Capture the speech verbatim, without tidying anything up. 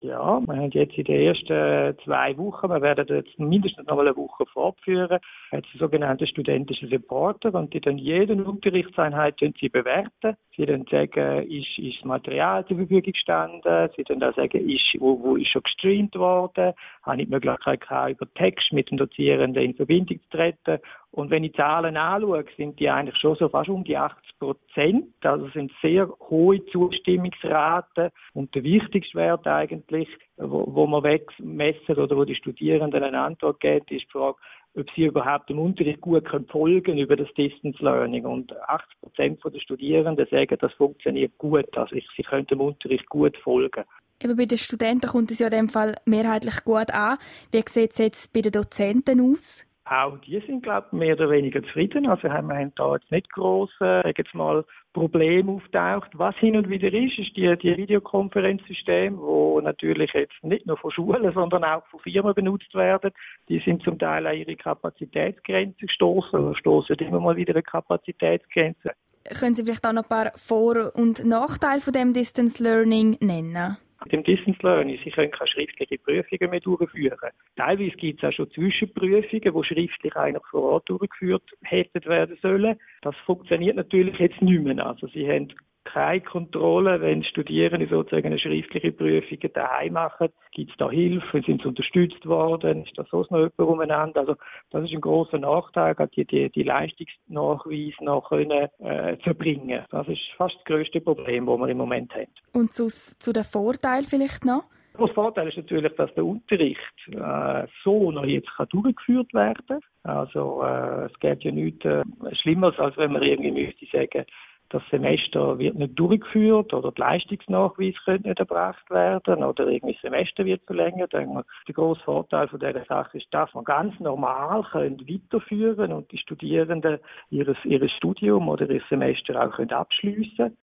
Ja, wir haben jetzt in den ersten zwei Wochen, wir werden jetzt mindestens noch eine Woche fortführen, hat es sogenannte studentische Reporter und die dann jede Unterrichtseinheit sie bewerten. Sie dann sagen, ist, ist das Material zur Verfügung gestanden, sie dann auch sagen, ist, wo, wo ist schon gestreamt worden, habe ich die Möglichkeit gehabt, über Text mit dem Dozierenden in Verbindung zu treten. Und wenn ich die Zahlen anschaue, sind die eigentlich schon so fast um die achtzig Prozent. Also sind sehr hohe Zustimmungsraten. Und der wichtigste Wert eigentlich, wo, wo man messen oder wo die Studierenden eine Antwort geben, ist die Frage, ob sie überhaupt dem Unterricht gut folgen können über das Distance Learning. Und achtzig Prozent der Studierenden sagen, das funktioniert gut. Also sie können dem Unterricht gut folgen. Eben bei den Studenten kommt es ja in dem Fall mehrheitlich gut an. Wie sieht es jetzt bei den Dozenten aus? Auch die sind, glaube ich, mehr oder weniger zufrieden. Also haben wir haben da jetzt nicht grosse, äh, jetzt mal Probleme auftaucht. Was hin und wieder ist, ist die, die Videokonferenzsysteme, wo natürlich jetzt nicht nur von Schulen, sondern auch von Firmen benutzt werden. Die sind zum Teil an ihre Kapazitätsgrenzen gestoßen oder stoßen immer mal wieder eine Kapazitätsgrenze. Können Sie vielleicht auch noch ein paar Vor- und Nachteile von dem Distance Learning nennen? Mit dem Distance Learning, Sie können keine schriftlichen Prüfungen mehr durchführen. Teilweise gibt es auch schon Zwischenprüfungen, die schriftlich eigentlich vor Ort durchgeführt hätten werden sollen. Das funktioniert natürlich jetzt nicht mehr. Also Sie haben keine Kontrolle, wenn Studierende sozusagen eine schriftliche Prüfung daheim machen. Gibt es da Hilfe? Sind sie unterstützt worden? Ist da sonst noch jemand umeinander? Also das ist ein grosser Nachteil, die, die, die Leistungsnachweise noch können, äh, zu erbringen. Das ist fast das grösste Problem, das wir im Moment haben. Und zu, zu den Vorteilen vielleicht noch? Der Vorteil ist natürlich, dass der Unterricht äh, so noch jetzt kann durchgeführt werden kann. Also äh, es gibt ja nichts äh, Schlimmeres, als wenn man irgendwie müsste sagen, das Semester wird nicht durchgeführt oder die Leistungsnachweise können nicht erbracht werden oder irgendwie das Semester wird verlängert. Der grosse Vorteil von dieser Sache ist, dass man ganz normal können weiterführen und die Studierenden ihres, ihres Studium oder ihr Semester auch können abschliessen.